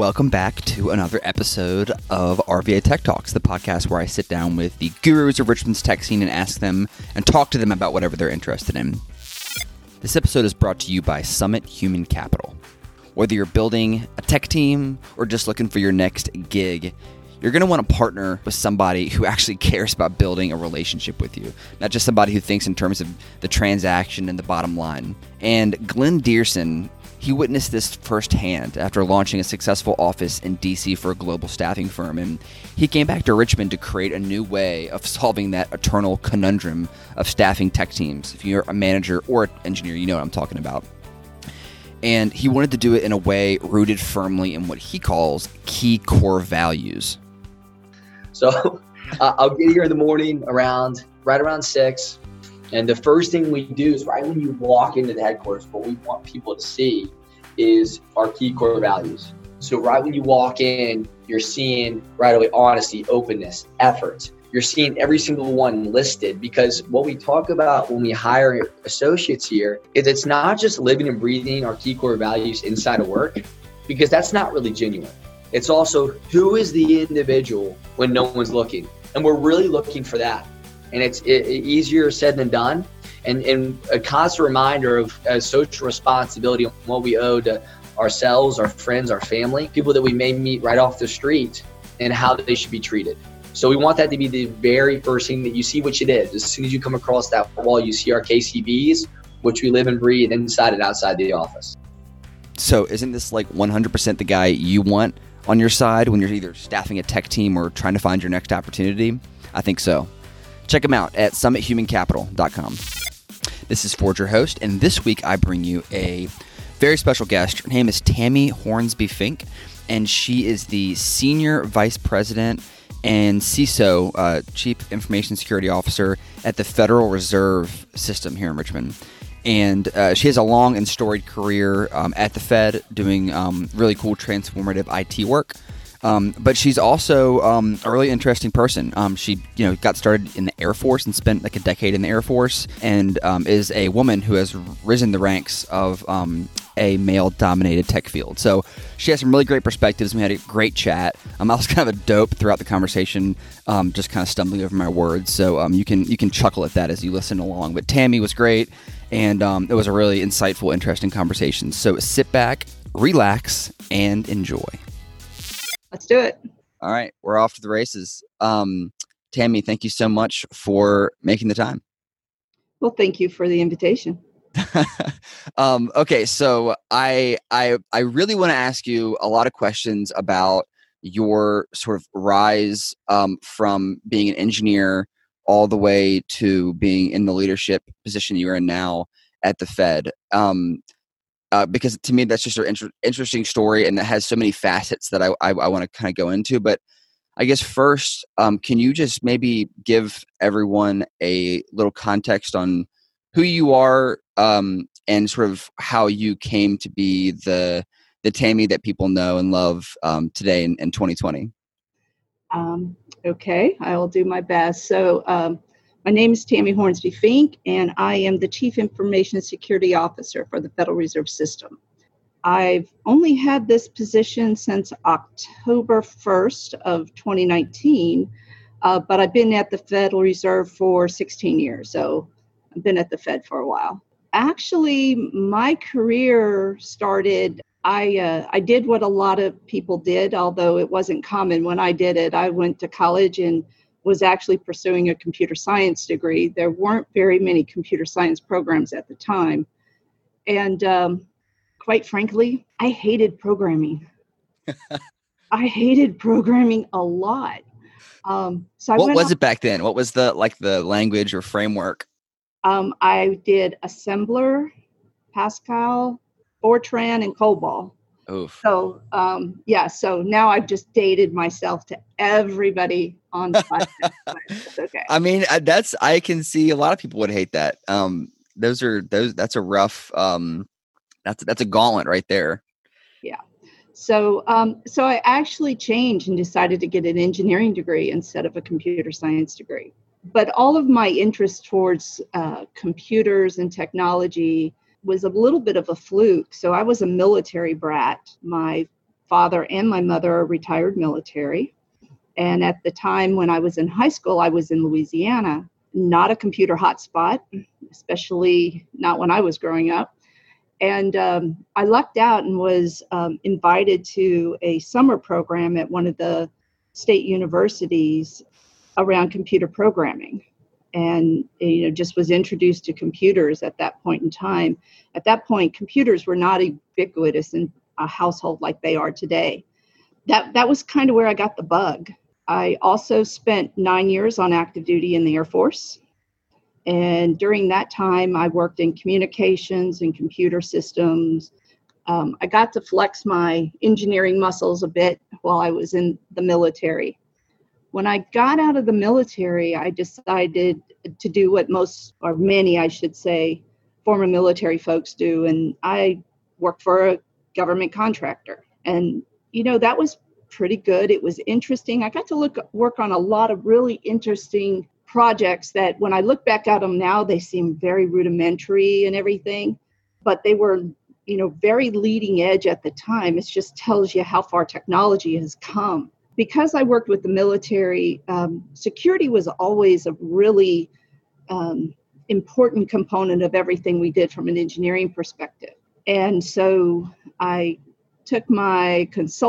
Welcome back to another episode of RVA Tech Talks, the podcast where I sit down with the gurus of Richmond's tech scene and ask them and talk to them about whatever they're interested in. This episode is brought to you by Summit Human Capital. Whether you're building a tech team or just looking for your next gig, you're going to want to partner with somebody who actually cares about building a relationship with you, not just somebody who thinks in terms of the transaction and the bottom line. And Glenn Dearson, he witnessed this firsthand after launching a successful office in DC for a global staffing firm, and he came back to Richmond to create a new way of solving that eternal conundrum of staffing tech teams. If you're a manager or an engineer, you know what I'm talking about. And he wanted to do it in a way rooted firmly in what he calls key core values. So I'll get here in the morning right around 6. And the first thing we do is right when you walk into the headquarters, what we want people to see is our key core values. So right when you walk in, you're seeing right away honesty, openness, effort. You're seeing every single one listed, because what we talk about when we hire associates here is it's not just living and breathing our key core values inside of work, because that's not really genuine. It's also who is the individual when no one's looking. And we're really looking for that. And it's easier said than done. And a constant reminder of social responsibility and what we owe to ourselves, our friends, our family, people that we may meet right off the street, and how they should be treated. So we want that to be the very first thing that you see, which it is. As soon as you come across that wall, you see our KCVs, which we live and breathe inside and outside the office. So isn't this like 100% the guy you want on your side when you're either staffing a tech team or trying to find your next opportunity? I think so. Check them out at summithumancapital.com. This is Ford, your host, and this week I bring you a very special guest. Her name is Tammy Hornsby Fink, and she is the Senior Vice President and CISO, Chief Information Security Officer at the Federal Reserve System here in Richmond. And she has a long and storied career at the Fed doing really cool transformative IT work. But she's also a really interesting person. She got started in the Air Force and spent like a decade in the Air Force, and is a woman who has risen the ranks of a male-dominated tech field. So she has some really great perspectives. We had a great chat. I was kind of a dope throughout the conversation, just kind of stumbling over my words. So you can chuckle at that as you listen along. But Tammy was great, and it was a really insightful, interesting conversation. So sit back, relax, and enjoy. Let's do it. All right. We're off to the races. Tammy, thank you so much for making the time. Well, thank you for the invitation. Okay. So I really want to ask you a lot of questions about your sort of rise from being an engineer all the way to being in the leadership position you're in now at the Fed. Because to me, that's just an interesting story, and that has so many facets that I want to kind of go into. But I guess first, can you just maybe give everyone a little context on who you are and sort of how you came to be the Tammy that people know and love today in 2020? Okay, I will do my best. So my name is Tammy Hornsby Fink, and I am the Chief Information Security Officer for the Federal Reserve System. I've only had this position since October 1st of 2019, but I've been at the Federal Reserve for 16 years, so I've been at the Fed for a while. Actually, my career started, I did what a lot of people did, although it wasn't common when I did it. I went to college and was actually pursuing a computer science degree. There weren't very many computer science programs at the time. And quite frankly, I hated programming. I hated programming a lot. What was it back then? What was the language or framework? I did Assembler, Pascal, Fortran, and COBOL. Oof. So, so now I've just dated myself to everybody on the podcast. It's okay. I mean, I can see a lot of people would hate that. That's a rough, that's a gauntlet right there. Yeah. So I actually changed and decided to get an engineering degree instead of a computer science degree. But all of my interest towards computers and technology was a little bit of a fluke. So I was a military brat. My father and my mother are retired military. And at the time when I was in high school, I was in Louisiana, not a computer hotspot, especially not when I was growing up. And I lucked out and was invited to a summer program at one of the state universities around computer programming. And, just was introduced to computers at that point in time. At that point, computers were not ubiquitous in a household like they are today. That was kind of where I got the bug. I also spent 9 years on active duty in the Air Force. And during that time, I worked in communications and computer systems. I got to flex my engineering muscles a bit while I was in the military. When I got out of the military, I decided to do what most, or many, I should say, former military folks do. And I worked for a government contractor. And, that was pretty good. It was interesting. I got to work on a lot of really interesting projects that when I look back at them now, they seem very rudimentary and everything, but they were, very leading edge at the time. It just tells you how far technology has come. Because I worked with the military, security was always a really important component of everything we did from an engineering perspective. And so I took my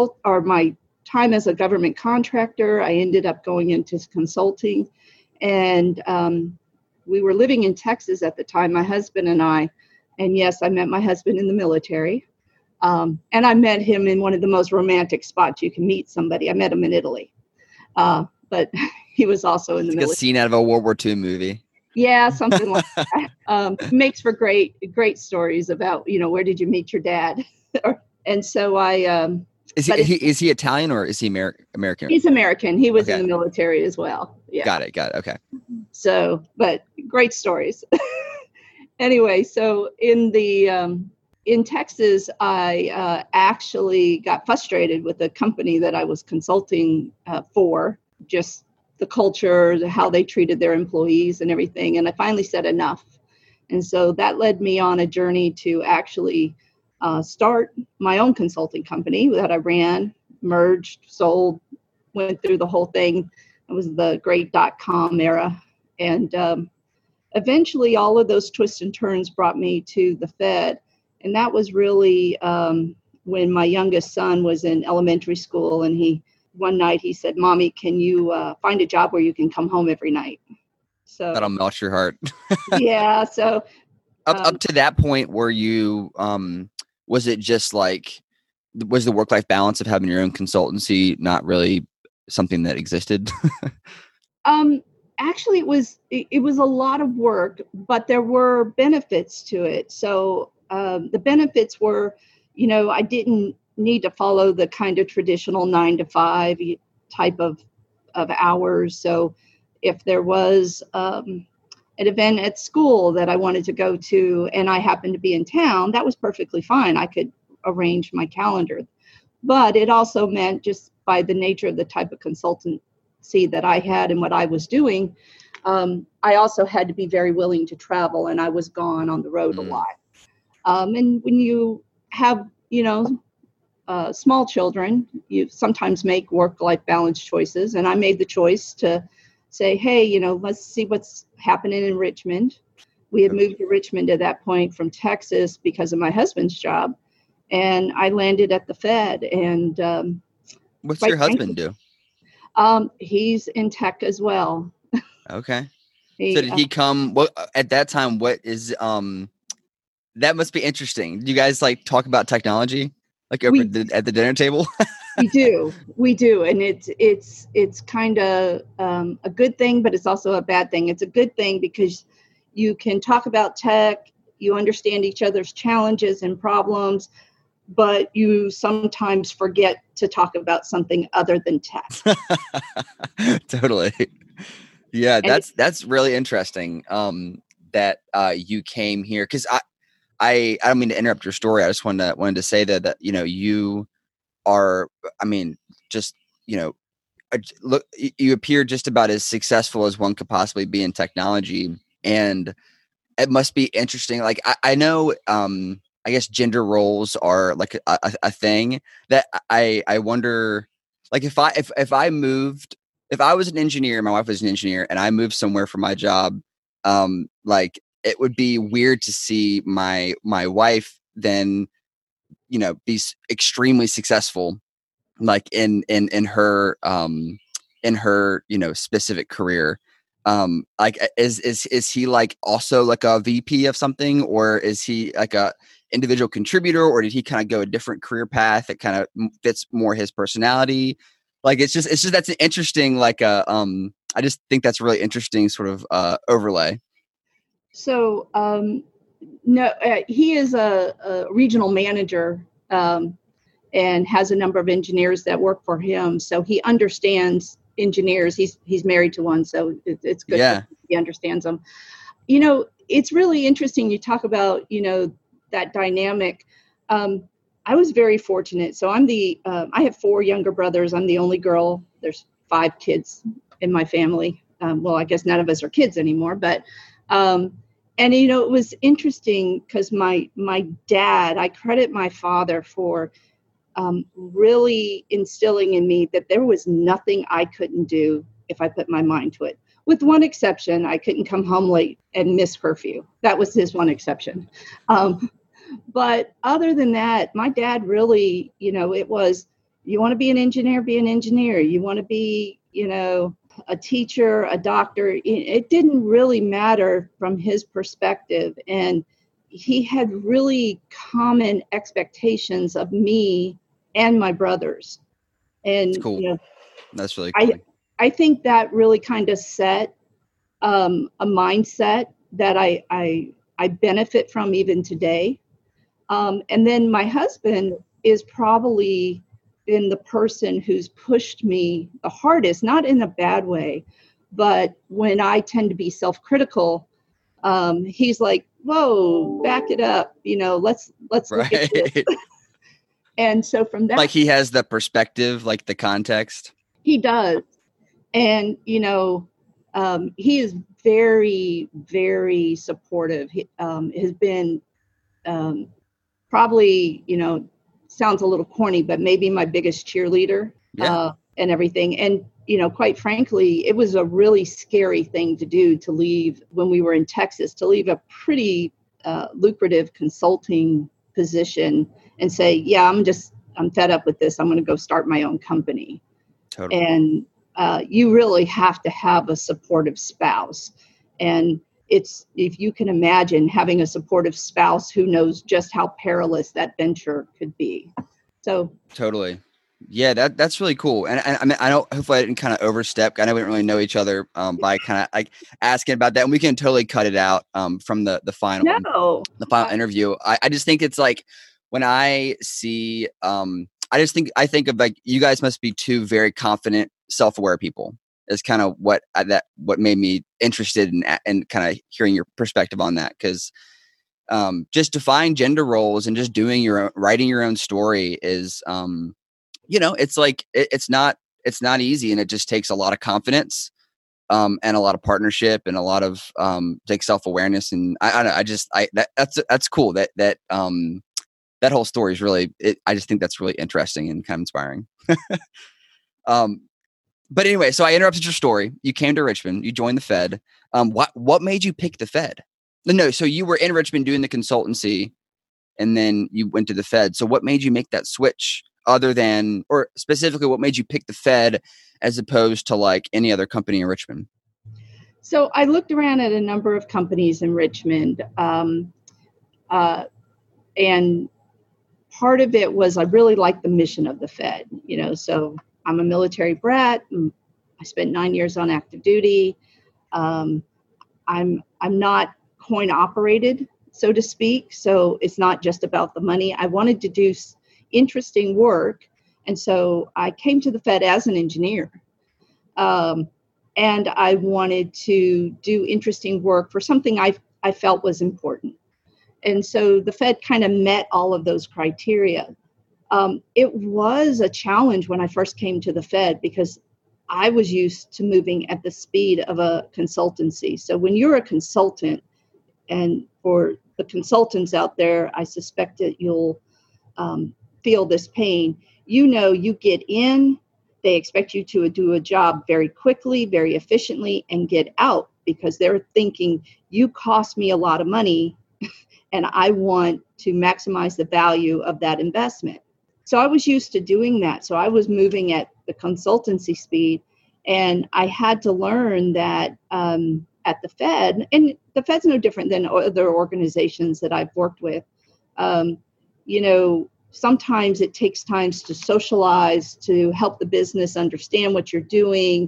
time as a government contractor. I ended up going into consulting. And we were living in Texas at the time, my husband and I. And yes, I met my husband in the military. And I met him in one of the most romantic spots you can meet somebody. I met him in Italy. But he was also in the military. A scene out of a World War II movie. Yeah, something like that. Makes for great stories about, where did you meet your dad? And so I... Is he Italian or is he American? He's American. He was in the military as well. Yeah. Got it. Okay. So, but great stories. Anyway, so in Texas, I actually got frustrated with the company that I was consulting for, just the culture, how they treated their employees and everything. And I finally said enough. And so that led me on a journey to actually start my own consulting company that I ran, merged, sold, went through the whole thing. It was the great .com era. And eventually all of those twists and turns brought me to the Fed. And that was really when my youngest son was in elementary school. And one night he said, "Mommy, can you find a job where you can come home every night?" So that'll melt your heart. Yeah. So up to that point, were you, was it just like, was the work-life balance of having your own consultancy not really something that existed? Actually, it was a lot of work, but there were benefits to it. So the benefits were, I didn't need to follow the kind of traditional 9 to 5 type of hours. So if there was an event at school that I wanted to go to and I happened to be in town, that was perfectly fine. I could arrange my calendar. But it also meant, just by the nature of the type of consultancy that I had and what I was doing, I also had to be very willing to travel, and I was gone on the road a lot. And when you have, small children, you sometimes make work-life balance choices. And I made the choice to say, hey, let's see what's happening in Richmond. We had moved to Richmond at that point from Texas because of my husband's job. And I landed at the Fed. And what's your husband do? He's in tech as well. Okay. So did he come? What at that time? What is that must be interesting. Do you guys like talk about technology like over at the dinner table? We do, and it's kind of a good thing, but it's also a bad thing. It's a good thing because you can talk about tech, you understand each other's challenges and problems, but you sometimes forget to talk about something other than tech. Totally. Yeah, that's really interesting. That you came here because I don't mean to interrupt your story. I just wanted to say that you are, look, you appear just about as successful as one could possibly be in technology, and it must be interesting. Like I know I guess gender roles are like a thing that I wonder, like if I was an engineer, my wife was an engineer, and I moved somewhere for my job, like it would be weird to see my wife then, be extremely successful, like in her specific career. Like is he like also like a VP of something, or is he like a individual contributor, or did he kind of go a different career path that kind of fits more his personality? Like it's just that's an interesting, like I just think that's really interesting sort of overlay. So no, he is a regional manager, and has a number of engineers that work for him. So he understands engineers. He's married to one, so it's good. Yeah. He understands them. It's really interesting. You talk about, that dynamic. I was very fortunate. So I have 4 younger brothers. I'm the only girl. There's 5 kids in my family. Well, I guess none of us are kids anymore, but, and, it was interesting because my dad, I credit my father for really instilling in me that there was nothing I couldn't do if I put my mind to it. With one exception, I couldn't come home late and miss curfew. That was his one exception. But other than that, my dad really, it was, you want to be an engineer, be an engineer. You want to be, a teacher, a doctor. It didn't really matter from his perspective. And he had really common expectations of me and my brothers. And that's cool. That's really cool. I think that really kind of set a mindset that I benefit from even today. And then my husband is probably been the person who's pushed me the hardest, not in a bad way, but when I tend to be self-critical, he's like, whoa, back it up. Let's look at this. And so from that, like he has the perspective, like the context. He does. And, he is very, very supportive. He has been probably, sounds a little corny, but maybe my biggest cheerleader. Yeah. And everything. And, quite frankly, it was a really scary thing to do, to leave when we were in Texas, to leave a pretty lucrative consulting position and say, yeah, I'm fed up with this. I'm going to go start my own company. Totally. And you really have to have a supportive spouse. And if you can imagine having a supportive spouse who knows just how perilous that venture could be. So totally. Yeah, that's really cool. And I mean, I know, hopefully I didn't kind of overstep. I know we didn't really know each other by kind of like asking about that, and we can totally cut it out from the final interview. I just think it's like, when I see, I think of like, you guys must be 2 very confident, self-aware people. Is kind of what made me interested in kind of hearing your perspective on that. Because just defying gender roles and just writing your own story is, it's like it's not easy, and it just takes a lot of confidence, and a lot of partnership, and a lot of like self-awareness. And that's cool. That whole story is really, I just think that's really interesting and kind of inspiring. But anyway, so I interrupted your story. You came to Richmond. You joined the Fed. What made you pick the Fed? No, so you were in Richmond doing the consultancy, and then you went to the Fed. So what made you make that switch, other than, or specifically, what made you pick the Fed as opposed to like any other company in Richmond? So I looked around at a number of companies in Richmond, and part of it was I really liked the mission of the Fed. So I'm a military brat. I spent 9 years on active duty. I'm not coin operated, so to speak. So it's not just about the money. I wanted to do interesting work. And so I came to the Fed as an engineer. And I wanted to do interesting work for something I felt was important. And so the Fed kind of met all of those criteria. It was a challenge when I first came to the Fed, because I was used to moving at the speed of a consultancy. So when you're a consultant, and for the consultants out there, I suspect that you'll feel this pain. You get in, they expect you to do a job very quickly, very efficiently, and get out because they're thinking, you cost me a lot of money and I want to maximize the value of that investment. So I was used to doing that. So I was moving at the consultancy speed, and I had to learn that at the Fed, and the Fed's no different than other organizations that I've worked with, sometimes it takes time to socialize, to help the business understand what you're doing,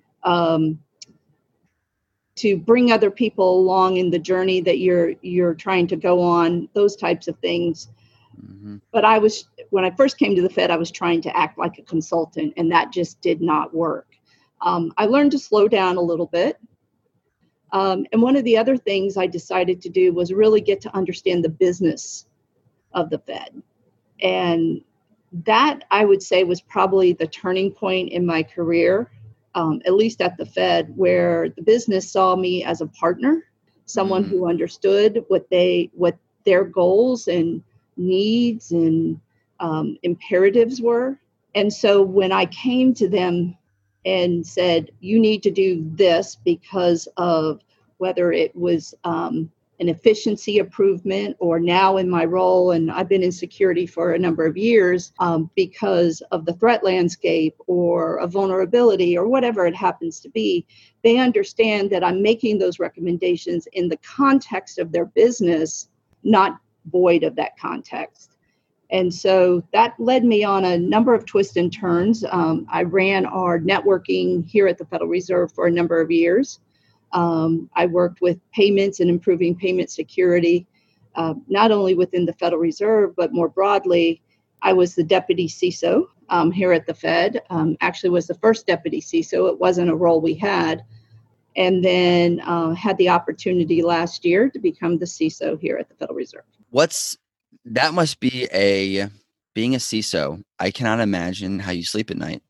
to bring other people along in the journey that you're trying to go on, those types of things. Mm-hmm. But when I first came to the Fed, I was trying to act like a consultant, and that just did not work. I learned to slow down a little bit. And one of the other things I decided to do was really get to understand the business of the Fed. And that, I would say, was probably the turning point in my career, at least at the Fed, where the business saw me as a partner, someone who understood what their goals and needs and imperatives were. And so when I came to them and said, you need to do this because of whether it was an efficiency improvement, or now in my role, and I've been in security for a number of years, because of the threat landscape or a vulnerability or whatever it happens to be, they understand that I'm making those recommendations in the context of their business, not void of that context. And so that led me on a number of twists and turns. I ran our networking here at the Federal Reserve for a number of years. I worked with payments and improving payment security, not only within the Federal Reserve, but more broadly. I was the deputy CISO here at the Fed, actually was the first deputy CISO. It wasn't a role we had. And then had the opportunity last year to become the CISO here at the Federal Reserve. That must be being a CISO. I cannot imagine how you sleep at night.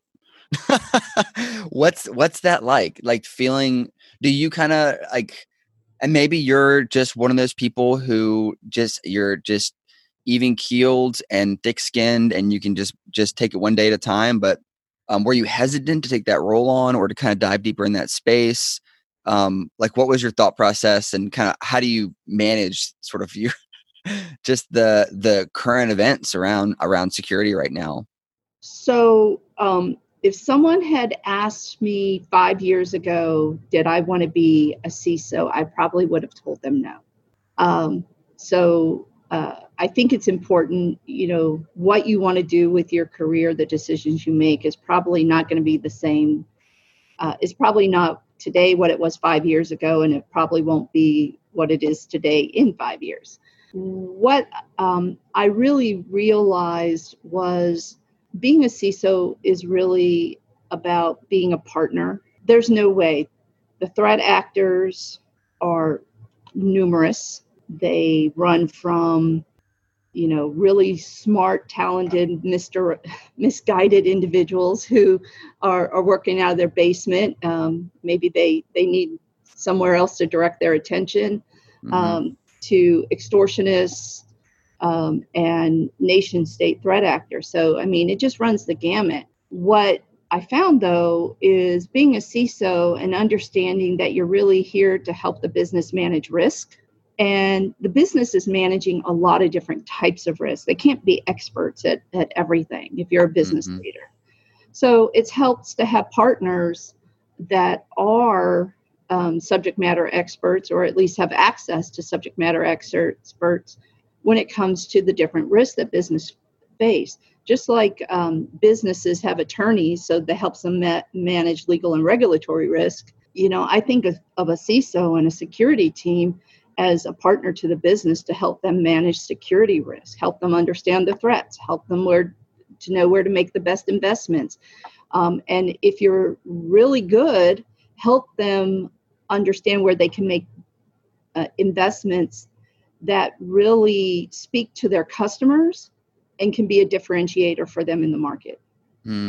What's that like? Like feeling, do you kind of like, and maybe you're just one of those people who you're just even keeled and thick skinned and you can just take it one day at a time. But were you hesitant to take that role on or to kind of dive deeper in that space? Like what was your thought process and kind of how do you manage sort of your just the current events around security right now? So if someone had asked me 5 years ago, did I want to be a CISO, I probably would have told them no. So I think it's important, what you want to do with your career, the decisions you make is probably not going to be the same. It's probably not today what it was 5 years ago, and it probably won't be what it is today in 5 years. What I really realized was being a CISO is really about being a partner. There's no way. The threat actors are numerous. They run from, really smart, talented, misguided individuals who are working out of their basement. Maybe they need somewhere else to direct their attention. Mm-hmm. To extortionists and nation-state threat actors. So, it just runs the gamut. What I found, though, is being a CISO and understanding that you're really here to help the business manage risk. And the business is managing a lot of different types of risk. They can't be experts at everything if you're a business mm-hmm. leader. So it helps to have partners that are subject matter experts, or at least have access to subject matter experts when it comes to the different risks that business face. Just like businesses have attorneys, so that helps them manage legal and regulatory risk. I think of a CISO and a security team as a partner to the business to help them manage security risk, help them understand the threats, help them to know where to make the best investments. And if you're really good, help them understand where they can make investments that really speak to their customers and can be a differentiator for them in the market.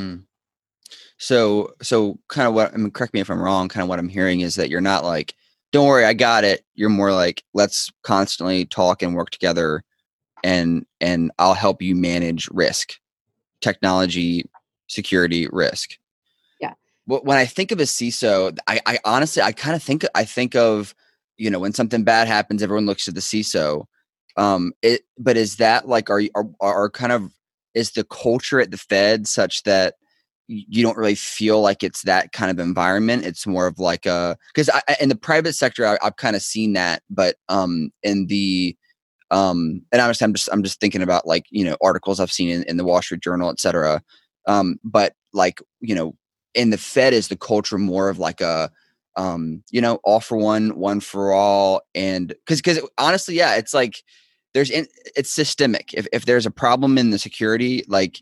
So kind of correct me if I'm wrong, kind of what I'm hearing is that you're not like don't worry, I got it. You're more like, let's constantly talk and work together, and I'll help you manage risk, technology, security, risk. Yeah. When I think of a CISO, I honestly, I think of, when something bad happens, everyone looks at the CISO. But is that like, are kind of, is the culture at the Fed such that you don't really feel like it's that kind of environment? It's more of like because in the private sector, I've kind of seen that, but in the and I'm just thinking about like, articles I've seen in the Wall Street Journal, et cetera. But like, in the Fed, is the culture more of like a, all for one for all? And because honestly, yeah, it's like it's systemic. If there's a problem in the security, like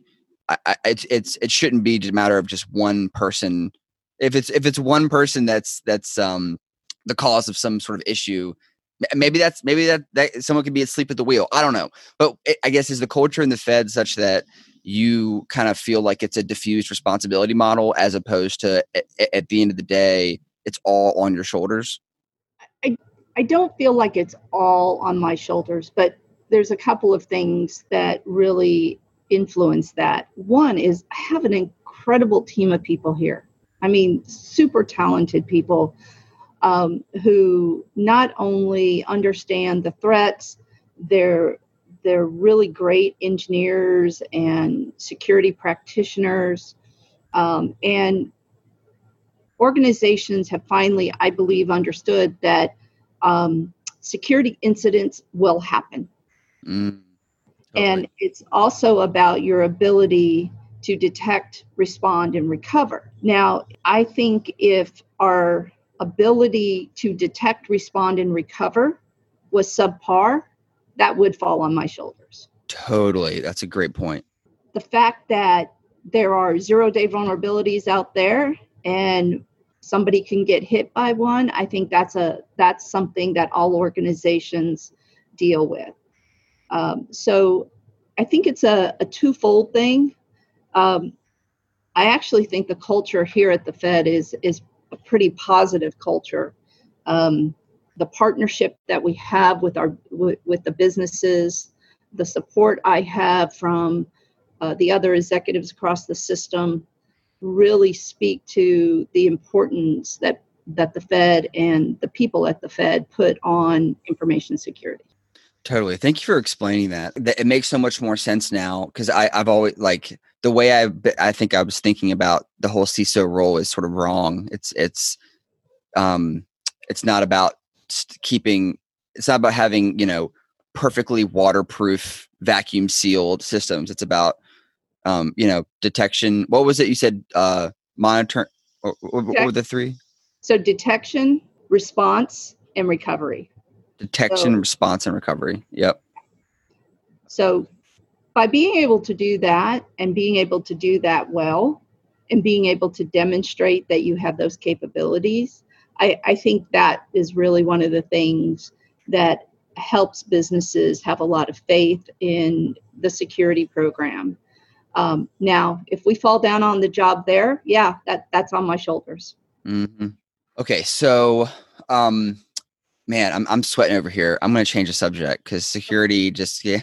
it shouldn't be just a matter of just one person. If it's one person that's the cause of some sort of issue, maybe that someone could be asleep at the wheel. I don't know, but I guess, is the culture in the Fed such that you kind of feel like it's a diffused responsibility model, as opposed to at the end of the day, it's all on your shoulders? I don't feel like it's all on my shoulders, but there's a couple of things that really influence that. One is I have an incredible team of people here. I mean, super talented people who not only understand the threats, they're really great engineers and security practitioners, and organizations have finally, I believe, understood that security incidents will happen. Totally. And it's also about your ability to detect, respond, and recover. Now, I think if our ability to detect, respond, and recover was subpar, that would fall on my shoulders. Totally. That's a great point. The fact that there are 0-day vulnerabilities out there and somebody can get hit by one, I think that's something that all organizations deal with. So I think it's a twofold thing. I actually think the culture here at the Fed is a pretty positive culture. The partnership that we have with the businesses, the support I have from the other executives across the system, really speak to the importance that the Fed and the people at the Fed put on information security. Totally. Thank you for explaining that. It makes so much more sense now, because I've always, like, the way I think I was thinking about the whole CISO role is sort of wrong. It's not about it's not about having, perfectly waterproof, vacuum sealed systems. It's about, detection. What was it you said? Monitor. What were the three? So detection, response, and recovery. Detection, response, and recovery. Yep. So by being able to do that, and being able to do that well, and being able to demonstrate that you have those capabilities, I think that is really one of the things that helps businesses have a lot of faith in the security program. Now, if we fall down on the job there, yeah, that's on my shoulders. Mm-hmm. Okay, so man, I'm sweating over here. I'm going to change the subject because security just yeah.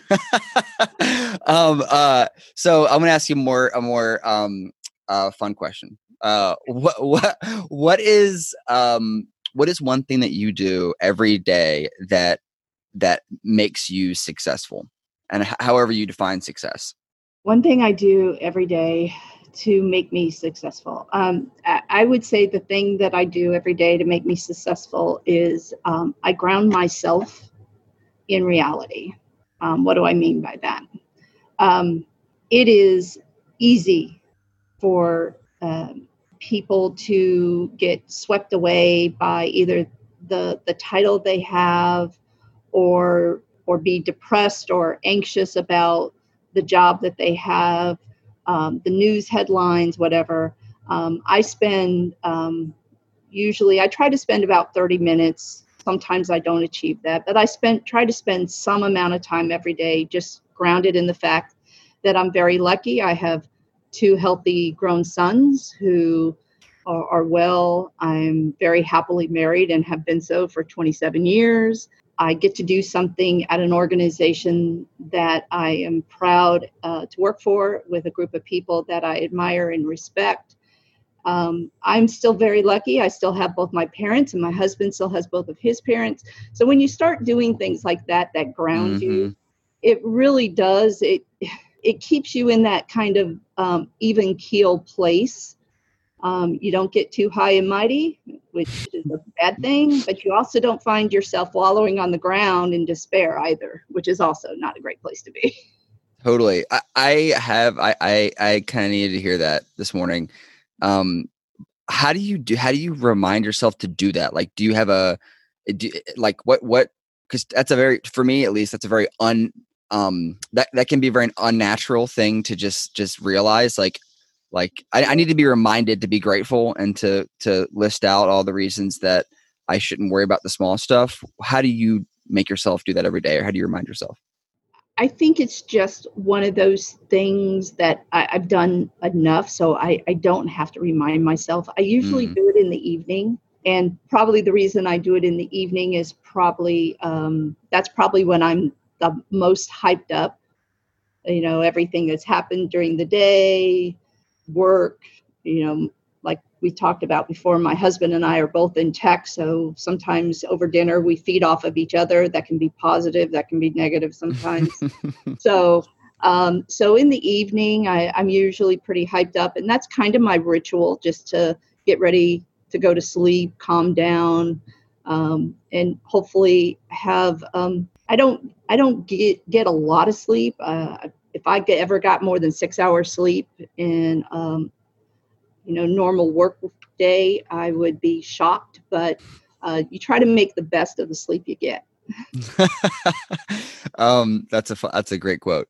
So I'm going to ask you a more fun question. What is one thing that you do every day that makes you successful, and however you define success? One thing I do every day to make me successful. I would say the thing that I do every day to make me successful is I ground myself in reality. What do I mean by that? It is easy for people to get swept away by either the title they have, or be depressed or anxious about the job that they have, the news headlines, whatever. I spend usually I try to spend about 30 minutes. Sometimes I don't achieve that, but I try to spend some amount of time every day just grounded in the fact that I'm very lucky. I have 2 healthy grown sons who are well. I'm very happily married and have been so for 27 years. I get to do something at an organization that I am proud to work for, with a group of people that I admire and respect. I'm still very lucky. I still have both my parents, and my husband still has both of his parents. So when you start doing things like that ground you, it really does. It keeps you in that kind of even keel place. You don't get too high and mighty, which is a bad thing, but you also don't find yourself wallowing on the ground in despair either, which is also not a great place to be. Totally. I kind of needed to hear that this morning. How do you remind yourself to do that? Like, do you have what, cause that's for me at least, that's a very that can be a very unnatural thing to just realize, like I need to be reminded to be grateful and to list out all the reasons that I shouldn't worry about the small stuff. How do you make yourself do that every day, or how do you remind yourself? I think it's just one of those things that I've done enough, so I don't have to remind myself. I usually do it in the evening, and probably the reason I do it in the evening is probably that's probably when I'm the most hyped up. You know, everything that's happened during the day, work, like we talked about before, my husband and I are both in tech. So sometimes over dinner, we feed off of each other. That can be positive. That can be negative sometimes. So in the evening, I'm usually pretty hyped up, and that's kind of my ritual, just to get ready to go to sleep, calm down, and hopefully have, I don't get a lot of sleep. If I ever got more than 6 hours sleep in, normal work day, I would be shocked, but you try to make the best of the sleep you get. That's a great quote.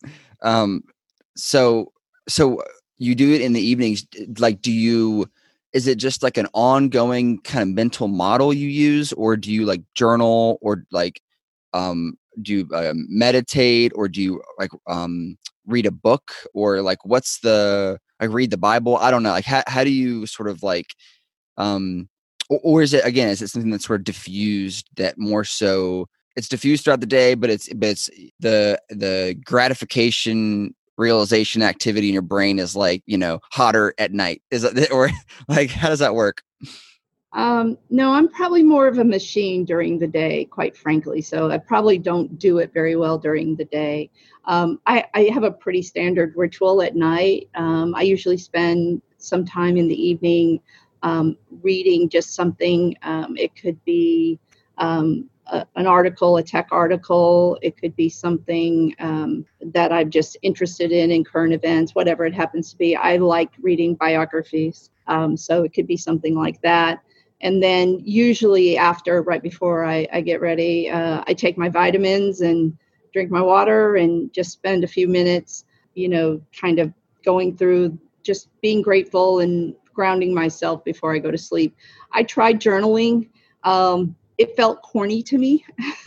So you do it in the evenings. Like, is it just like an ongoing kind of mental model you use, or do you like journal, or like, do you meditate, or do you like read a book, or like read the Bible? I don't know. Like, how do you sort of like, or is it something that's sort of diffused, that more so it's diffused throughout the day, but it's the gratification realization activity in your brain is like, hotter at night? Is it, or like, how does that work? No, I'm probably more of a machine during the day, quite frankly. So I probably don't do it very well during the day. I have a pretty standard ritual at night. I usually spend some time in the evening reading just something. It could be an article, a tech article. It could be something that I'm just interested in current events, whatever it happens to be. I like reading biographies. So it could be something like that. And then usually right before I get ready, I take my vitamins and drink my water and just spend a few minutes, kind of going through just being grateful and grounding myself before I go to sleep. I tried journaling. It felt corny to me.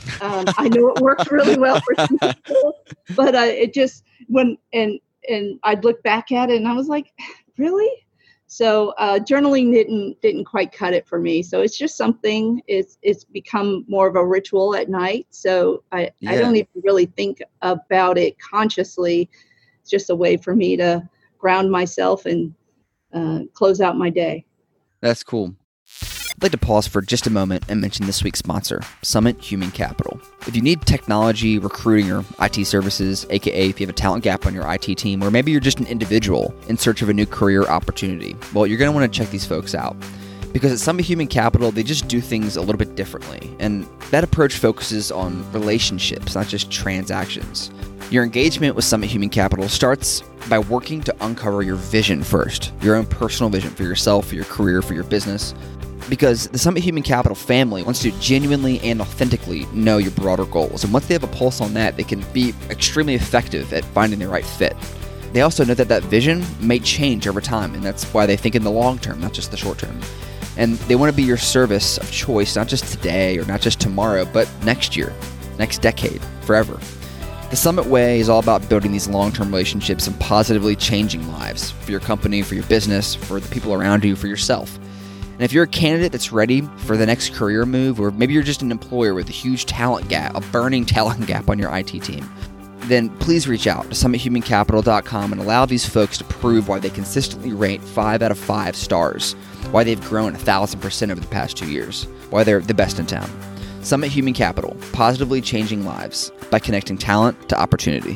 I know it works really well for some people, but it just and I'd look back at it and I was like, really? So journaling didn't quite cut it for me. So it's just something. It's become more of a ritual at night. So I don't even really think about it consciously. It's just a way for me to ground myself and close out my day. That's cool. I'd like to pause for just a moment and mention this week's sponsor, Summit Human Capital. If you need technology, recruiting, or IT services, aka if you have a talent gap on your IT team, or maybe you're just an individual in search of a new career opportunity, well, you're going to want to check these folks out. Because at Summit Human Capital, they just do things a little bit differently. And that approach focuses on relationships, not just transactions. Your engagement with Summit Human Capital starts by working to uncover your vision first, your own personal vision for yourself, for your career, for your business. Because the Summit Human Capital family wants to genuinely and authentically know your broader goals. And once they have a pulse on that, they can be extremely effective at finding the right fit. They also know that vision may change over time, and that's why they think in the long term, not just the short term. And they want to be your service of choice, not just today or not just tomorrow, but next year, next decade, forever. The Summit Way is all about building these long-term relationships and positively changing lives for your company, for your business, for the people around you, for yourself. And if you're a candidate that's ready for the next career move, or maybe you're just an employer with a huge talent gap, a burning talent gap on your IT team, then please reach out to summithumancapital.com and allow these folks to prove why they consistently rate 5 out of 5 stars, why they've grown 1,000% over the past 2 years, why they're the best in town. Summit Human Capital, positively changing lives by connecting talent to opportunity.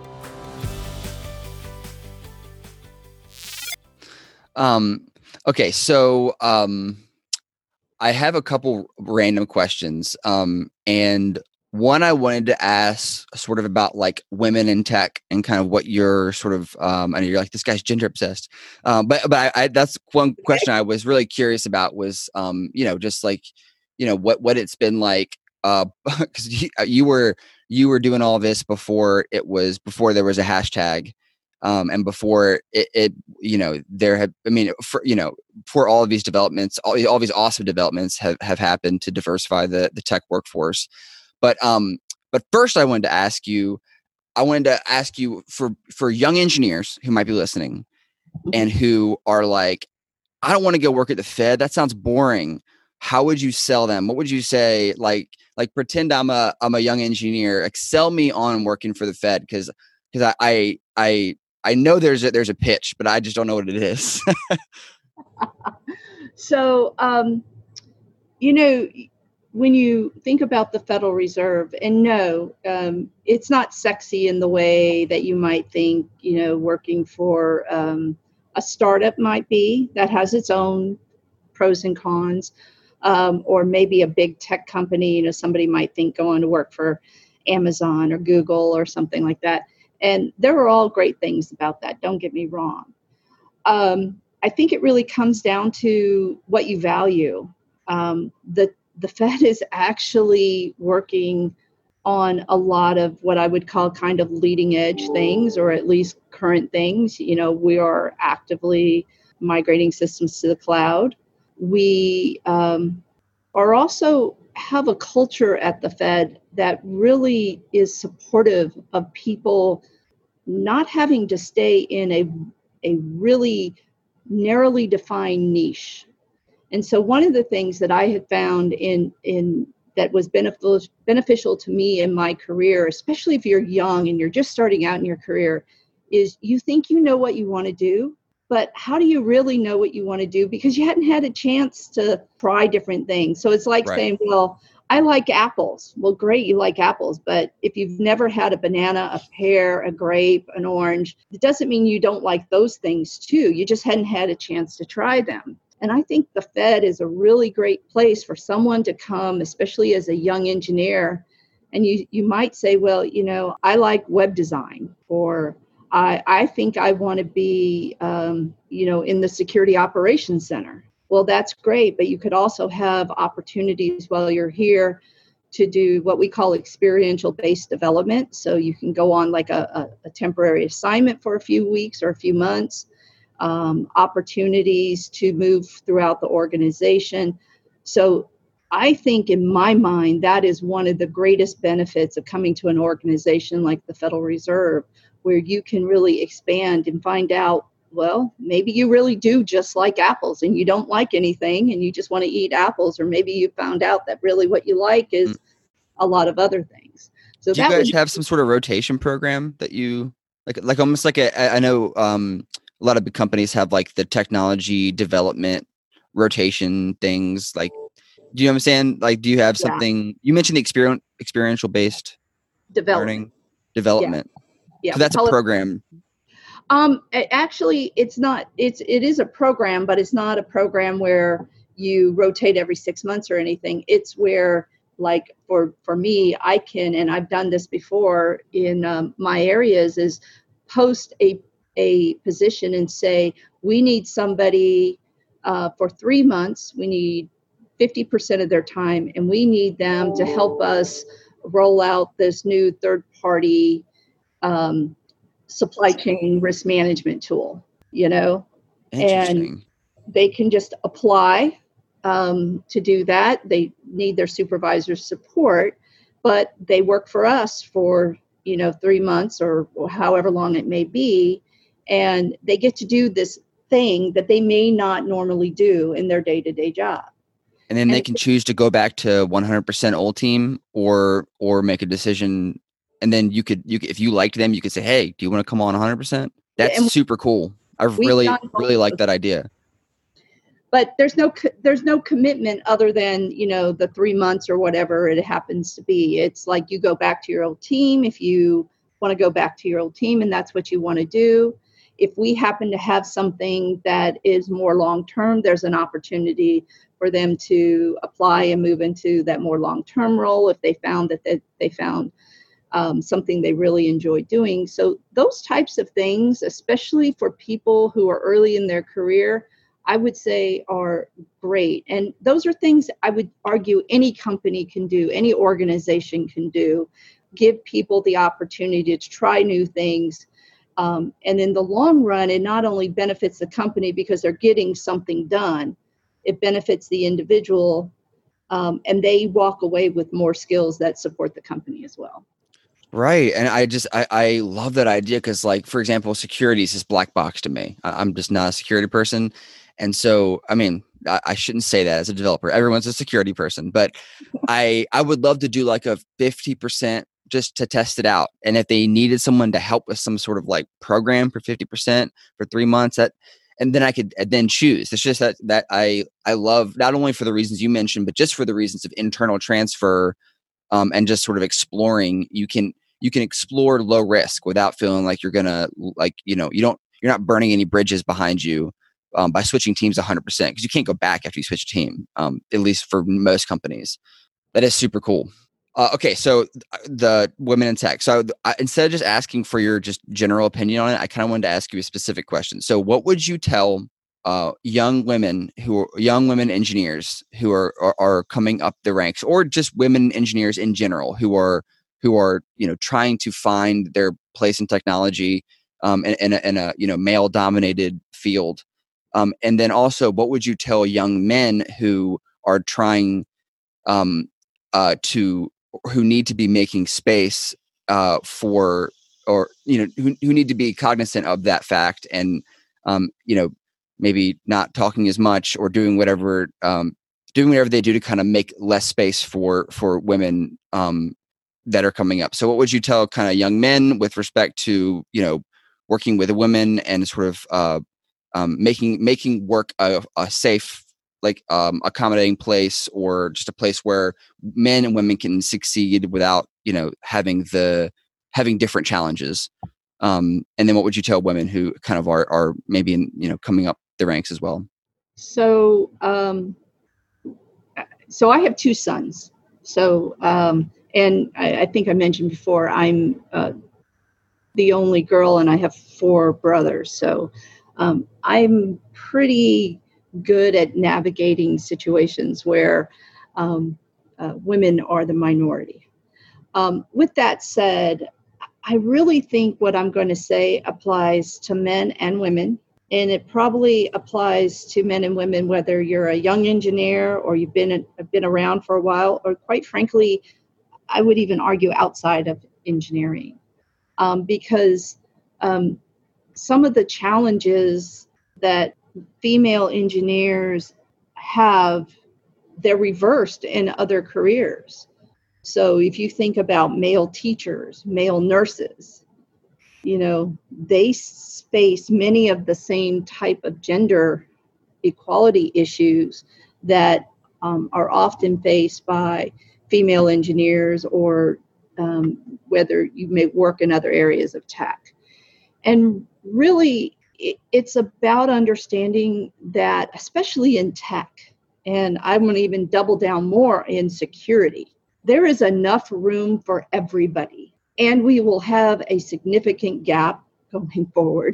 Okay, so I have a couple random questions, and one I wanted to ask sort of about like women in tech and kind of what you're sort of, I know you're like, this guy's gender obsessed. But I that's one question I was really curious about was, just like, what it's been like, because you were doing all this before there was a hashtag, and before there had, before all of these developments, all these awesome developments have happened to diversify the tech workforce. But first I wanted to ask you for young engineers who might be listening and who are like, I don't want to go work at the Fed. That sounds boring. How would you sell them? What would you say? Like pretend I'm a young engineer. Like, sell me on working for the Fed because I know there's a pitch, but I just don't know what it is. So, when you think about the Federal Reserve, and no, it's not sexy in the way that you might think, working for a startup might be, that has its own pros and cons, or maybe a big tech company, somebody might think going to work for Amazon or Google or something like that. And there are all great things about that. Don't get me wrong. I think it really comes down to what you value. The Fed is actually working on a lot of what I would call kind of leading edge things, or at least current things. We are actively migrating systems to the cloud. We are also have a culture at the Fed that really is supportive of people not having to stay in a really narrowly defined niche. And so one of the things that I had found in that was beneficial to me in my career, especially if you're young and you're just starting out in your career, is you think you know what you want to do, but how do you really know what you want to do? Because you hadn't had a chance to try different things. So it's like saying, well, I like apples. Well, great, you like apples, but if you've never had a banana, a pear, a grape, an orange, it doesn't mean you don't like those things too. You just hadn't had a chance to try them. And I think the Fed is a really great place for someone to come, especially as a young engineer. And you might say, well, I like web design, or I think I want to be, in the security operations center. Well, that's great, but you could also have opportunities while you're here to do what we call experiential based development. So you can go on like a temporary assignment for a few weeks or a few months. Opportunities to move throughout the organization. So I think in my mind, that is one of the greatest benefits of coming to an organization like the Federal Reserve, where you can really expand and find out, well, maybe you really do just like apples and you don't like anything and you just want to eat apples, or maybe you found out that really what you like is a lot of other things. So do you guys have some sort of rotation program that you like almost like I know a lot of big companies have like the technology development rotation things. Like, do you know what I'm saying? Like, do you have something? You mentioned the experiential based learning development. Yeah. So that's a program. Actually, it's not. It is a program, but it's not a program where you rotate every 6 months or anything. It's where, like for me, I can, and I've done this before in my areas, is post a position and say, we need somebody for 3 months. We need 50% of their time, and we need them to help us roll out this new third-party supply chain risk management tool, and they can just apply to do that. They need their supervisor's support, but they work for us for 3 months or however long it may be. And they get to do this thing that they may not normally do in their day-to-day job. And then they can choose to go back to 100% old team or make a decision. And then you could, if you liked them, you could say, hey, do you want to come on 100%? That's super cool. I really like that idea. But there's no commitment other than, the 3 months or whatever it happens to be. It's like you go back to your old team if you want to go back to your old team and that's what you want to do. If we happen to have something that is more long-term, there's an opportunity for them to apply and move into that more long-term role if they found that they found something they really enjoy doing. So those types of things, especially for people who are early in their career, I would say are great. And those are things I would argue any company can do, any organization can do, give people the opportunity to try new things. And in the long run, it not only benefits the company because they're getting something done, it benefits the individual, and they walk away with more skills that support the company as well. Right. And I love that idea because, like, for example, security is just black box to me. I'm just not a security person. And so, I mean, I shouldn't say that as a developer. Everyone's a security person, but I would love to do like a 50% just to test it out. And if they needed someone to help with some sort of like program for 50% for 3 months, and then I could then choose. It's just that I love, not only for the reasons you mentioned, but just for the reasons of internal transfer, and just sort of exploring. You can explore low risk without feeling like you're gonna, like, you're not burning any bridges behind you by switching teams 100%, because you can't go back after you switch a team, at least for most companies. That is super cool. Okay, so the women in tech. So instead of just asking for your just general opinion on it, I kind of wanted to ask you a specific question. So what would you tell young women engineers who are coming up the ranks, or just women engineers in general who are trying to find their place in technology in a male dominated field, and then also what would you tell young men who are trying who need to be making space for, or who need to be cognizant of that fact, and maybe not talking as much or doing whatever they do to kind of make less space for women that are coming up. So what would you tell kind of young men with respect to working with women and sort of making work a safe, like accommodating place, or just a place where men and women can succeed without having different challenges? And then what would you tell women who kind of are maybe in coming up the ranks as well? So I have 2 sons. So and I think I mentioned before, I'm the only girl and I have 4 brothers. So I'm pretty good at navigating situations where women are the minority. With that said, I really think what I'm going to say applies to men and women, and it probably applies to men and women whether you're a young engineer or you've been around for a while, or quite frankly, I would even argue outside of engineering, because some of the challenges that female engineers have, they're reversed in other careers. So if you think about male teachers, male nurses, they face many of the same type of gender equality issues that are often faced by female engineers, or whether you may work in other areas of tech. And really, it's about understanding that, especially in tech, and I'm going to even double down more in security, there is enough room for everybody, and we will have a significant gap going forward.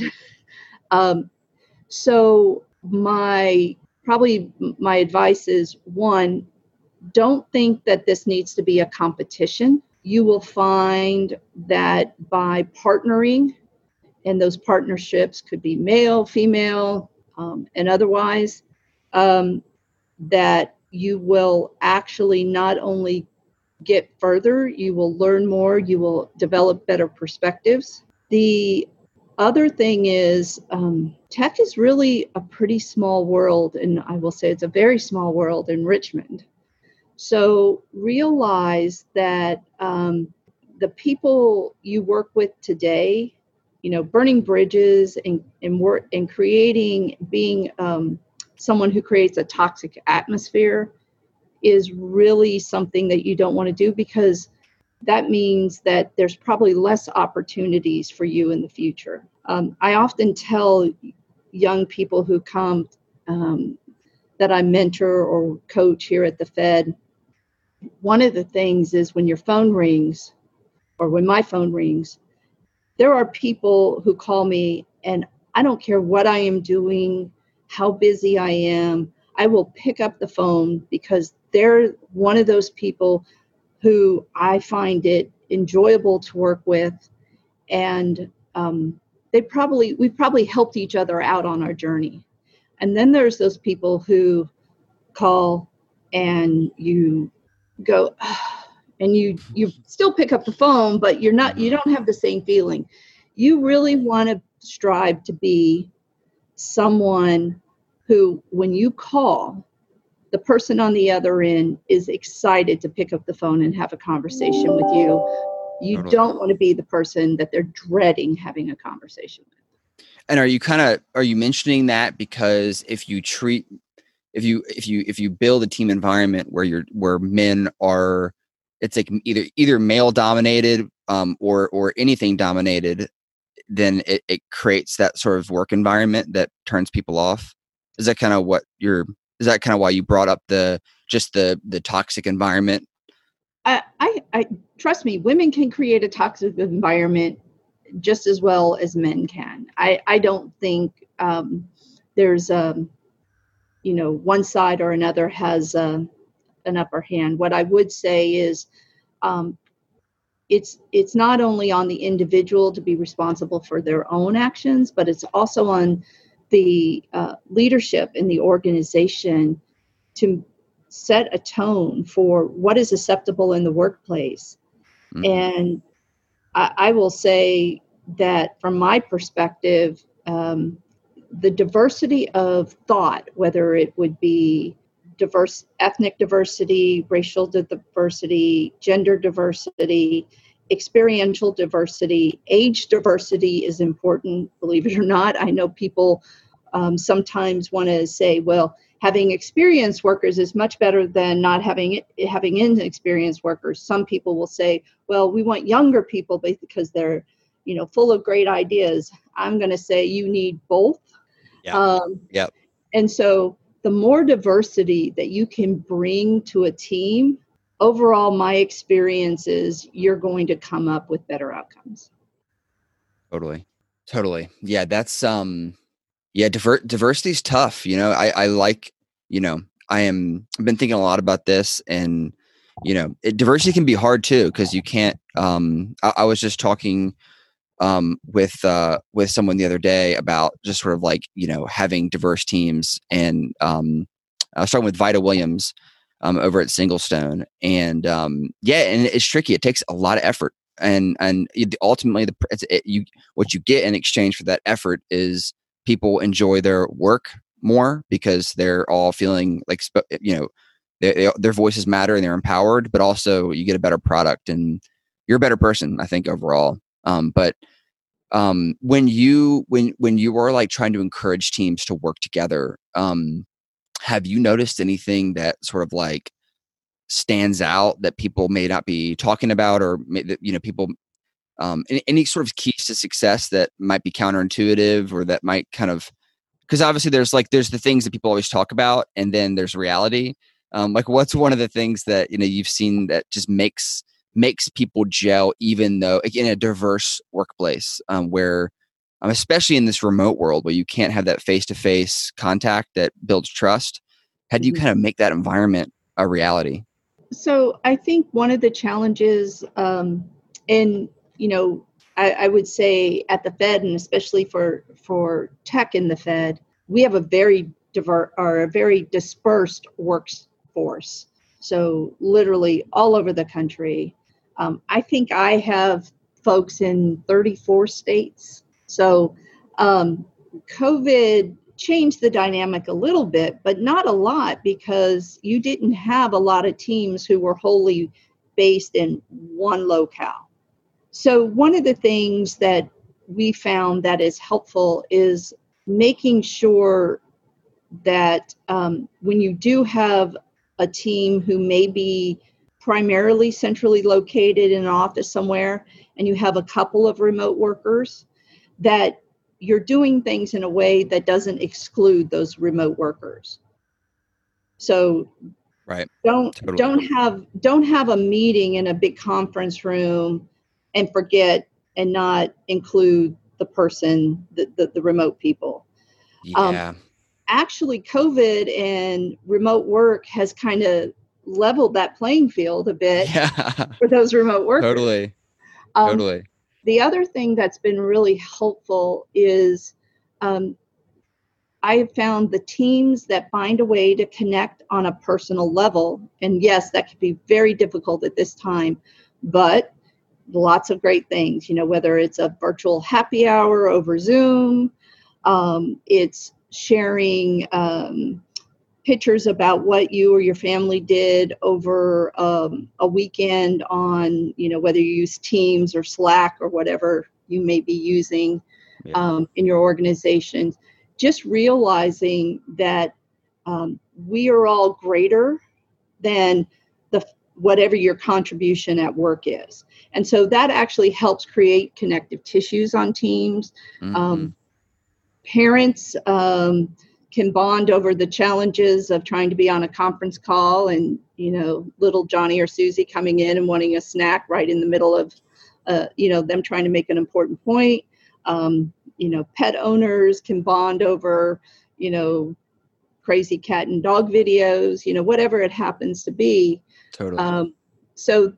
So my advice is, 1, don't think that this needs to be a competition. You will find that by partnering, and those partnerships could be male, female, and otherwise, that you will actually not only get further, you will learn more, you will develop better perspectives. The other thing is tech is really a pretty small world, and I will say it's a very small world in Richmond. So realize that the people you work with today, burning bridges and work and being someone who creates a toxic atmosphere is really something that you don't want to do, because that means that there's probably less opportunities for you in the future. I often tell young people who come that I mentor or coach here at the Fed, one of the things is when your phone rings, or when my phone rings, there are people who call me, and I don't care what I am doing, how busy I am, I will pick up the phone because they're one of those people who I find it enjoyable to work with, and we've probably helped each other out on our journey. And then there's those people who call and you go, and you still pick up the phone, but you don't have the same feeling. You really want to strive to be someone who, when you call, the person on the other end is excited to pick up the phone and have a conversation with you. You don't want to be the person that they're dreading having a conversation with. And are you mentioning that because if you build a team environment where men are, it's like either male dominated or anything dominated, then it creates that sort of work environment that turns people off? Is that kind of why you brought up the toxic environment? I trust me, women can create a toxic environment just as well as men can. I don't think there's one side or another has an upper hand. What I would say is it's not only on the individual to be responsible for their own actions, but it's also on the leadership in the organization to set a tone for what is acceptable in the workplace. Mm-hmm. And I will say that from my perspective, the diversity of thought, whether it would be diverse ethnic diversity, racial diversity, gender diversity, experiential diversity, age diversity is important, believe it or not. I know people sometimes want to say, well, having experienced workers is much better than not having inexperienced workers. Some people will say, well, we want younger people because they're, full of great ideas. I'm going to say you need both. Yeah. And so the more diversity that you can bring to a team, overall, my experience is you're going to come up with better outcomes. Totally. Yeah, that's diversity is tough. I've been thinking a lot about this, and diversity can be hard too, because you can't. I was just talking with someone the other day about just sort of like having diverse teams, and I was talking with Vida Williams over at Singlestone, and and it's tricky. It takes a lot of effort, and ultimately what you get in exchange for that effort is people enjoy their work more because they're all feeling like their voices matter and they're empowered, but also you get a better product and you're a better person, I think, overall. But when you are like trying to encourage teams to work together, have you noticed anything that sort of like stands out that people may not be talking about, or people any sort of keys to success that might be counterintuitive, or that might kind of, because obviously there's the things that people always talk about, and then there's reality. Like, what's one of the things that you've seen that just makes people gel, even though in a diverse workplace, where especially in this remote world where you can't have that face-to-face contact that builds trust? How do you kind of make that environment a reality? So I think one of the challenges, I would say at the Fed, and especially for tech in the Fed, we have a very dispersed workforce. So literally all over the country. I think I have folks in 34 states. So COVID changed the dynamic a little bit, but not a lot, because you didn't have a lot of teams who were wholly based in one locale. So one of the things that we found that is helpful is making sure that when you do have a team who may be primarily centrally located in an office somewhere, and you have a couple of remote workers, that you're doing things in a way that doesn't exclude those remote workers. So Right. don't Totally. don't have a meeting in a big conference room and forget and not include the person, the remote people. Yeah. Actually, COVID and remote work has kind of leveled that playing field a bit Yeah. for those remote workers. Totally. Um, Totally. the other thing that's been really helpful is I have found the teams that find a way to connect on a personal level. And yes, that can be very difficult at this time, but lots of great things, whether it's a virtual happy hour over Zoom, it's sharing pictures about what you or your family did over a weekend on, whether you use Teams or Slack or whatever you may be using in your organization. Just realizing that we are all greater than whatever your contribution at work is. And so that actually helps create connective tissues on teams. Mm-hmm. Parents can bond over the challenges of trying to be on a conference call and, little Johnny or Susie coming in and wanting a snack right in the middle of, them trying to make an important point. Pet owners can bond over, crazy cat and dog videos, whatever it happens to be. Totally. So,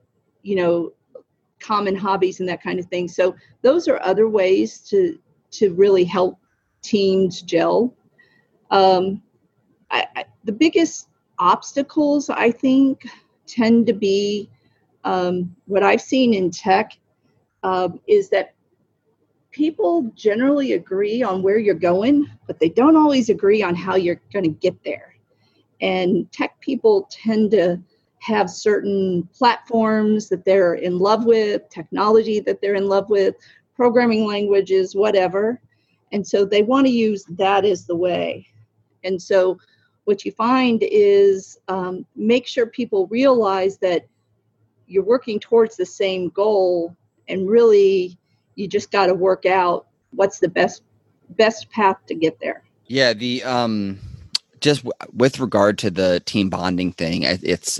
common hobbies and that kind of thing. So those are other ways to really help teams gel. The biggest obstacles, I think, tend to be what I've seen in tech is that people generally agree on where you're going, but they don't always agree on how you're going to get there. And tech people tend to have certain platforms that they're in love with, technology that they're in love with, programming languages, whatever. And so they want to use that as the way. And so what you find is make sure people realize that you're working towards the same goal, and really you just got to work out what's the best path to get there. Yeah, the just with regard to the team bonding thing, it's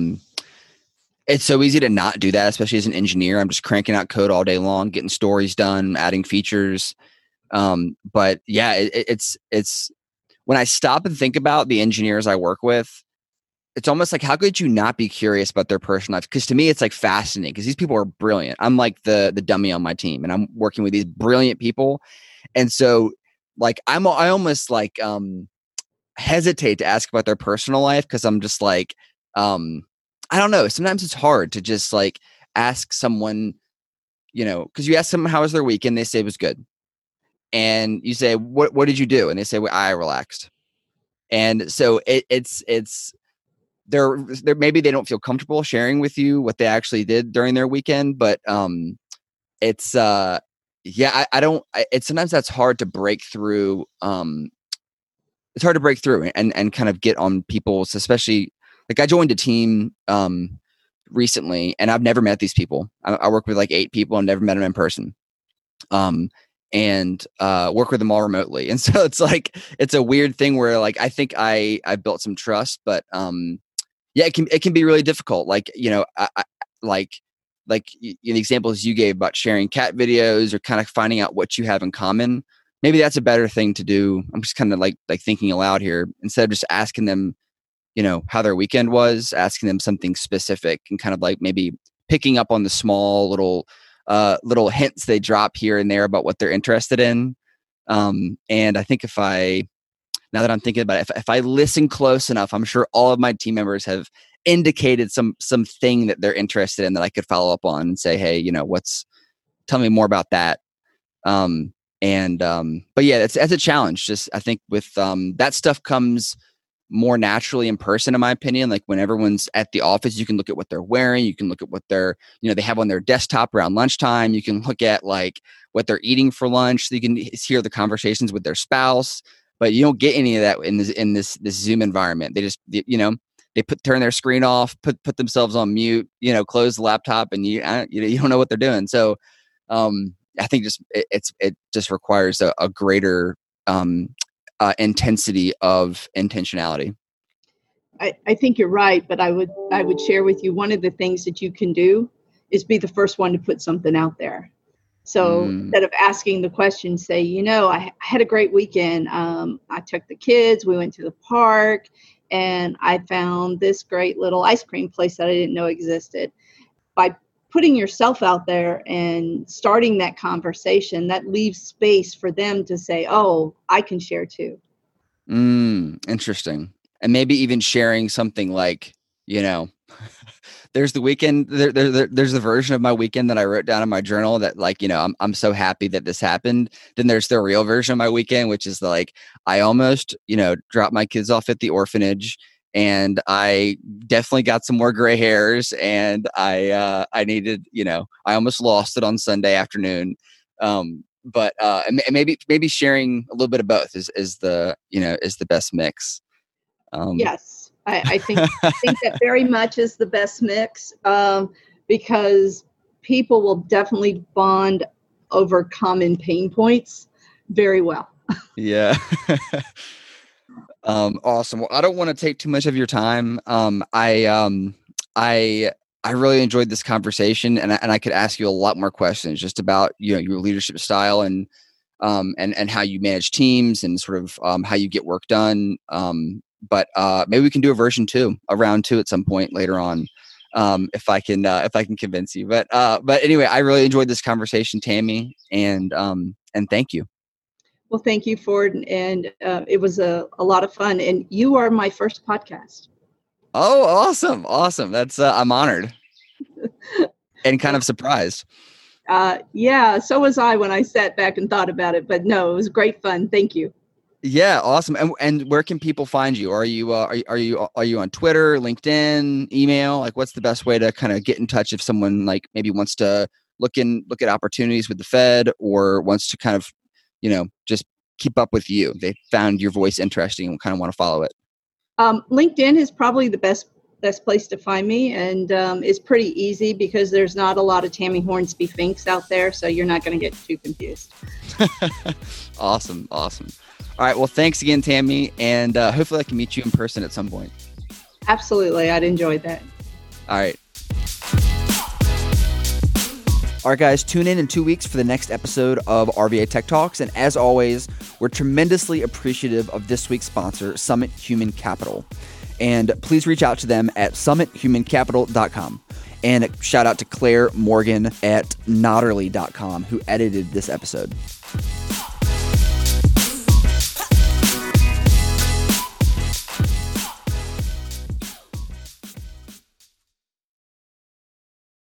so easy to not do that, especially as an engineer. I'm just cranking out code all day long, getting stories done, adding features. But yeah, it's when I stop and think about the engineers I work with, it's almost like, how could you not be curious about their personal life? Because to me, it's like fascinating, because these people are brilliant. I'm like the dummy on my team, and I'm working with these brilliant people. And so like, I almost like, hesitate to ask about their personal life, because I'm just like, I don't know. Sometimes it's hard to just like ask someone, because you ask them how was their weekend, they say it was good. And you say, what did you do? And they say, well, I relaxed. And so it's they're maybe they don't feel comfortable sharing with you what they actually did during their weekend, but it's yeah, I don't. It's sometimes that's hard to break through. It's hard to break through and kind of get on people's, especially like I joined a team recently, and I've never met these people. I work with like 8 people and never met them in person. And work with them all remotely. And so it's like, it's a weird thing where like, I think I built some trust, but yeah, it can be really difficult. Like, like the examples you gave about sharing cat videos or kind of finding out what you have in common. Maybe that's a better thing to do. I'm just kind of like thinking aloud here, instead of just asking them, how their weekend was, asking them something specific and kind of like maybe picking up on the small little hints they drop here and there about what they're interested in. And I think now that I'm thinking about it, if I listen close enough, I'm sure all of my team members have indicated something that they're interested in that I could follow up on and say, hey, tell me more about that. And but yeah, that's a challenge. Just I think with that stuff comes more naturally in person, in my opinion. Like when everyone's at the office, you can look at what they're wearing, you can look at what they're, they have on their desktop around lunchtime, you can look at like what they're eating for lunch, so you can hear the conversations with their spouse. But you don't get any of that in this Zoom environment. They just they turn their screen off, put themselves on mute, close the laptop, and you don't know what they're doing. So I think it just requires a greater intensity of intentionality. I think you're right, but I would share with you, one of the things that you can do is be the first one to put something out there. So instead of asking the question, say, I had a great weekend. I took the kids, we went to the park, and I found this great little ice cream place that I didn't know existed. By putting yourself out there and starting that conversation, that leaves space for them to say, oh, I can share too. Interesting. And maybe even sharing something like, there's the weekend, there's the version of my weekend that I wrote down in my journal that like, I'm so happy that this happened. Then there's the real version of my weekend, which is like, I almost, dropped my kids off at the orphanage, and I definitely got some more gray hairs, and I needed, I almost lost it on Sunday afternoon. But maybe sharing a little bit of both is the best mix. Yes. I think that very much is the best mix, because people will definitely bond over common pain points very well. Yeah. Awesome. Well, I don't want to take too much of your time. I really enjoyed this conversation, and I could ask you a lot more questions just about your leadership style and how you manage teams and sort of how you get work done. But maybe we can do a round two at some point later on, if I can convince you. But anyway, I really enjoyed this conversation, Tammy, and thank you. Well, thank you, Ford, and it was a lot of fun. And you are my first podcast. Oh, awesome! That's I'm honored and kind of surprised. Yeah, so was I when I sat back and thought about it. But no, it was great fun. Thank you. Yeah, awesome. And where can people find you? Are you on Twitter, LinkedIn, email? Like, what's the best way to kind of get in touch if someone like maybe wants to look at opportunities with the Fed, or wants to kind of just keep up with you? They found your voice interesting and kind of want to follow it. LinkedIn is probably the best place to find me, and it's pretty easy because there's not a lot of Tammy Hornsby Finks out there, so you're not going to get too confused. Awesome. All right. Well, thanks again, Tammy. And hopefully I can meet you in person at some point. Absolutely. I'd enjoy that. All right. All right, guys, tune in 2 weeks for the next episode of RVA Tech Talks. And as always, we're tremendously appreciative of this week's sponsor, Summit Human Capital. And please reach out to them at summithumancapital.com. And shout out to Claire Morgan at Notterly.com, who edited this episode.